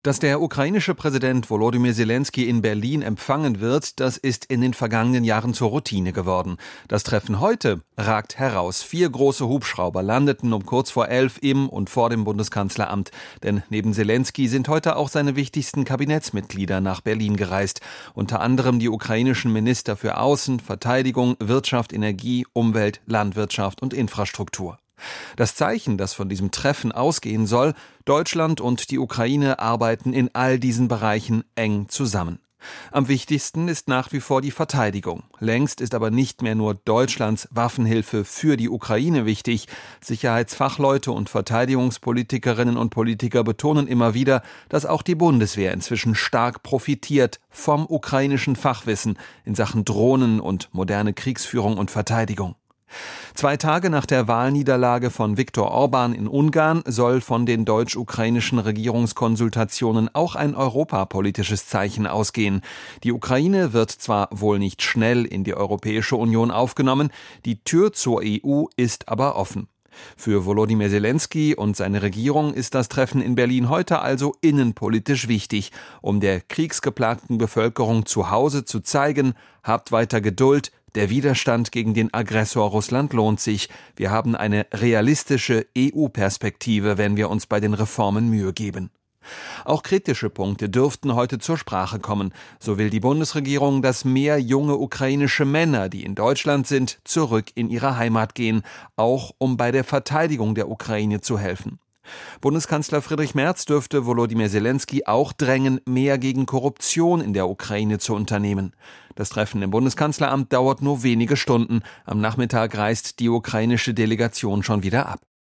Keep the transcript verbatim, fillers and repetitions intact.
Dass der ukrainische Präsident Volodymyr Zelensky in Berlin empfangen wird, das ist in den vergangenen Jahren zur Routine geworden. Das Treffen heute ragt heraus. Vier große Hubschrauber landeten um kurz vor elf im und vor dem Bundeskanzleramt. Denn neben Zelensky sind heute auch seine wichtigsten Kabinettsmitglieder nach Berlin gereist. Unter anderem die ukrainischen Minister für Außen, Verteidigung, Wirtschaft, Energie, Umwelt, Landwirtschaft und Infrastruktur. Das Zeichen, das von diesem Treffen ausgehen soll: Deutschland und die Ukraine arbeiten in all diesen Bereichen eng zusammen. Am wichtigsten ist nach wie vor die Verteidigung. Längst ist aber nicht mehr nur Deutschlands Waffenhilfe für die Ukraine wichtig. Sicherheitsfachleute und Verteidigungspolitikerinnen und Politiker betonen immer wieder, dass auch die Bundeswehr inzwischen stark profitiert vom ukrainischen Fachwissen in Sachen Drohnen und moderne Kriegsführung und Verteidigung. Zwei Tage nach der Wahlniederlage von Viktor Orban in Ungarn soll von den deutsch-ukrainischen Regierungskonsultationen auch ein europapolitisches Zeichen ausgehen. Die Ukraine wird zwar wohl nicht schnell in die Europäische Union aufgenommen, die Tür zur E U ist aber offen. Für Volodymyr Zelensky und seine Regierung ist das Treffen in Berlin heute also innenpolitisch wichtig, um der kriegsgeplagten Bevölkerung zu Hause zu zeigen: Habt weiter Geduld, der Widerstand gegen den Aggressor Russland lohnt sich. Wir haben eine realistische E U-Perspektive, wenn wir uns bei den Reformen Mühe geben. Auch kritische Punkte dürften heute zur Sprache kommen. So will die Bundesregierung, dass mehr junge ukrainische Männer, die in Deutschland sind, zurück in ihre Heimat gehen, auch um bei der Verteidigung der Ukraine zu helfen. Bundeskanzler Friedrich Merz dürfte Volodymyr Zelensky auch drängen, mehr gegen Korruption in der Ukraine zu unternehmen. Das Treffen im Bundeskanzleramt dauert nur wenige Stunden. Am Nachmittag reist die ukrainische Delegation schon wieder ab.